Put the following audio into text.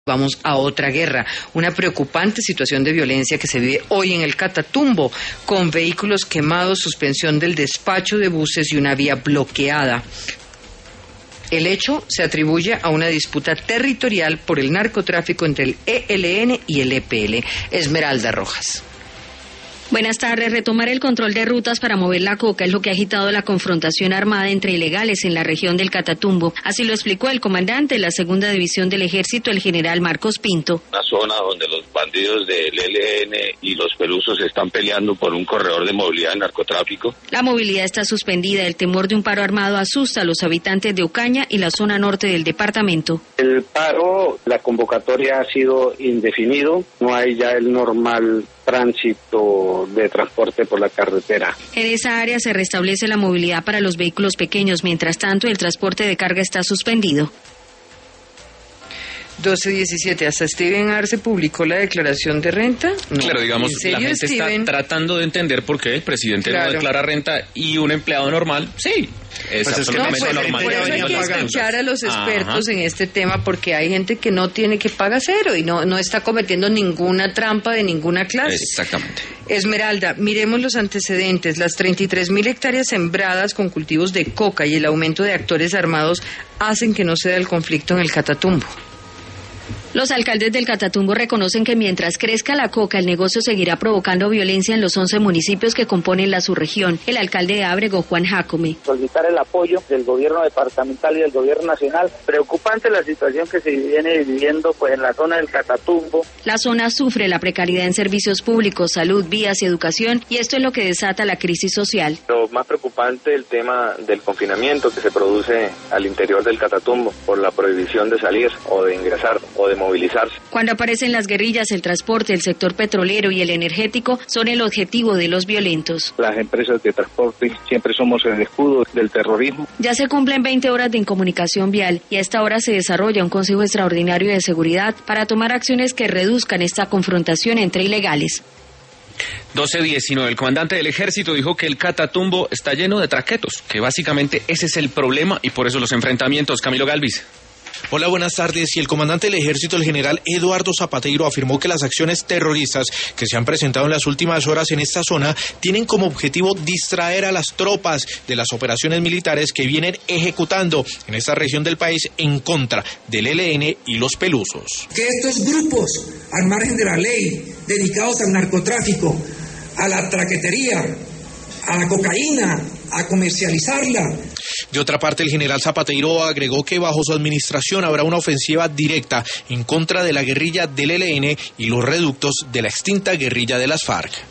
Vamos a otra guerra, una preocupante situación de violencia que se vive hoy en el Catatumbo, con vehículos quemados, suspensión del despacho de buses y una vía bloqueada. El hecho se atribuye a una disputa territorial por el narcotráfico entre el ELN y el EPL. Esmeralda Rojas. Buenas tardes. Retomar el control de rutas para mover la coca es lo que ha agitado la confrontación armada entre ilegales en la región del Catatumbo. Así lo explicó el comandante de la Segunda División del Ejército, el general Marcos Pinto. Una zona donde los bandidos del ELN y los pelusos están peleando por un corredor de movilidad de narcotráfico. La movilidad está suspendida. El temor de un paro armado asusta a los habitantes de Ocaña y la zona norte del departamento. El paro, la convocatoria ha sido indefinido. No hay ya el normal tránsito de transporte por la carretera. En esa área se restablece la movilidad para los vehículos pequeños. Mientras tanto, el transporte de carga está suspendido. 12:17. ¿Hasta Steven Arce publicó la declaración de renta? No. Claro, digamos, la gente Steven está tratando de entender por qué el presidente no declara renta y un empleado normal, sí. Es absolutamente normal. Por eso hay que escuchar a los expertos en este tema, porque hay gente que no tiene que pagar cero y no está cometiendo ninguna trampa de ninguna clase. Exactamente. Esmeralda, miremos los antecedentes. Las 33.000 hectáreas sembradas con cultivos de coca y el aumento de actores armados hacen que no se dé el conflicto en el Catatumbo. Los alcaldes del Catatumbo reconocen que mientras crezca la coca, el negocio seguirá provocando violencia en los 11 municipios que componen la subregión. El alcalde de Ábrego, Juan Jacome. Solicitar el apoyo del gobierno departamental y del gobierno nacional. Preocupante la situación que se viene viviendo pues en la zona del Catatumbo. La zona sufre la precariedad en servicios públicos, salud, vías y educación, y esto es lo que desata la crisis social. Lo más preocupante es el tema del confinamiento que se produce al interior del Catatumbo por la prohibición de salir o de ingresar o de movilizarse. Cuando aparecen las guerrillas, el transporte, el sector petrolero y el energético son el objetivo de los violentos. Las empresas de transporte siempre somos el escudo del terrorismo. Ya se cumplen 20 horas de incomunicación vial y a esta hora se desarrolla un Consejo Extraordinario de Seguridad para tomar acciones que reduzcan esta confrontación entre ilegales. 12:19. El comandante del ejército dijo que el Catatumbo está lleno de traquetos, que básicamente ese es el problema y por eso los enfrentamientos. Camilo Galvis. Hola, buenas tardes. Y el comandante del ejército, el general Eduardo Zapateiro, afirmó que las acciones terroristas que se han presentado en las últimas horas en esta zona tienen como objetivo distraer a las tropas de las operaciones militares que vienen ejecutando en esta región del país en contra del ELN y los pelusos. Que estos grupos, al margen de la ley, dedicados al narcotráfico, a la traquetería, a la cocaína, a comercializarla. De otra parte, el general Zapateiro agregó que bajo su administración habrá una ofensiva directa en contra de la guerrilla del ELN y los reductos de la extinta guerrilla de las FARC.